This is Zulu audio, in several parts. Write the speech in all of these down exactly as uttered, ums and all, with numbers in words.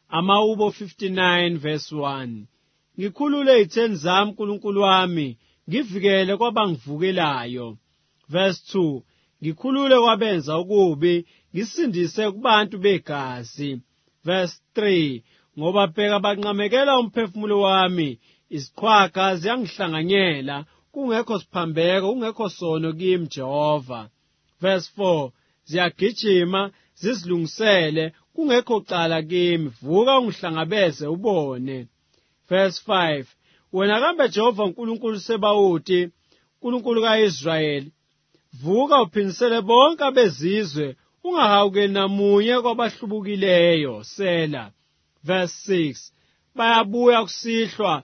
Amawubo fifty-nine verse one. Ngikhulule itheni zami uNkulunkulu wami, ngivikele kwabangivukelayo. Verse two. Ngikhulule kwabenza ukubi, ngisindise kubantu begazi. Verse three. Ngoba phela banqamekela umphefumulo wami, iziqhwaga ziyangihlanganyela, kungekho siphambeko, kungekho sono kimi Jehova. Verse four. Ziyagijima zizilungisele, kungekho cala kimi, vuka ungihlangabeze ubone. Verse five. Wena kambe Jehova uNkulunkulu Sebawuthi, uNkulunkulu kaIsrayeli, vuka uphindisele bonke abezizwe, ungahawukeli namunye kwabahlubukileyo. Sela. Verse six. Bayabuya kusihlwa,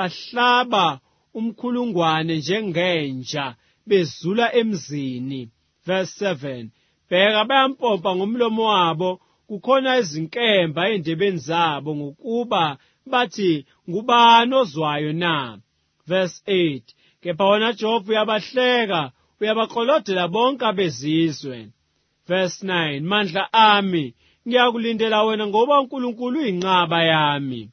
bahlaba umkhulungwane njengenja, bezula emzini. Verse seven. Bheka bayampompa ngomlomo wabo, kukhona izinkemba endebeni zabo, ngokuba bathi ngubani ozwayo na. Verse eight. Kepha wena Jehova uyabahleka, uyabaxolodela bonke abezizwe. Verse nine. Mandla ami, ngiyakulindela wena ngoba uNkulunkulu uyinqaba yami.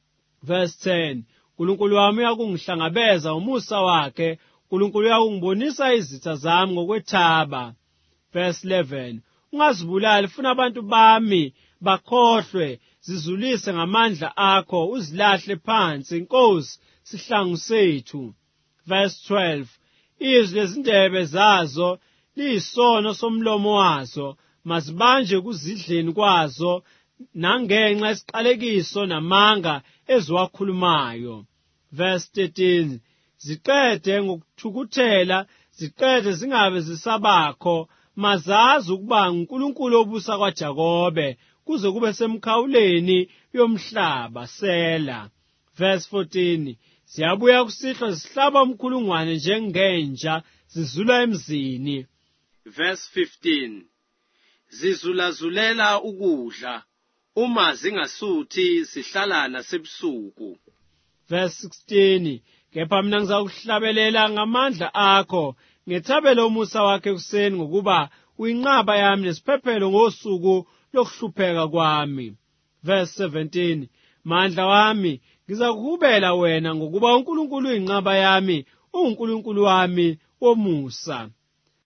Verse ten. uNkulunkulu wami uyakungihlangabeza umusa wakhe, uNkulunkulu uyakungibonisa izitha zami ngokwethaba. Verse eleven. Ungazibulali funa abantu bami bakhohlwe, zizulise ngamandla akho, uzilahle phansi, Nkosi, sihlangu sethu. Verse twelve. Izwi lezindebe zazo liyisono somlomo wazo, mazibanje kuzidleni kwazo, nangenxa yesiqalekiso namanga eziwakhulumayo. Verse thirteen. Ziqede ngokuthukuthela, ziqede zingabe zisabakho, mazazi ukuba uNkulunkulu obusa kwaJakobe, kuze kube semkhawuleni yomhlaba. Sela. Verse fourteen. Ziyabuya kusihlwa zihlaba umkhulungwane njengenja, zizula emzini. Verse fifteen. Zizulazulela ukudla, uma zingasuthi zihlala nasebusuku. Verse sixteen. Kepha mina ngizakuhlabelela ngamandla akho, ngethabele umusa wakhe ekuseni, ngokuba uyinqaba yami nesiphephelo ngosuku lokuhlupheka kwami. Verse seventeen. Mandla wami, ngizakuhubela wena, ngokuba uNkulunkulu uyinqaba yami, uNkulunkulu wami womusa.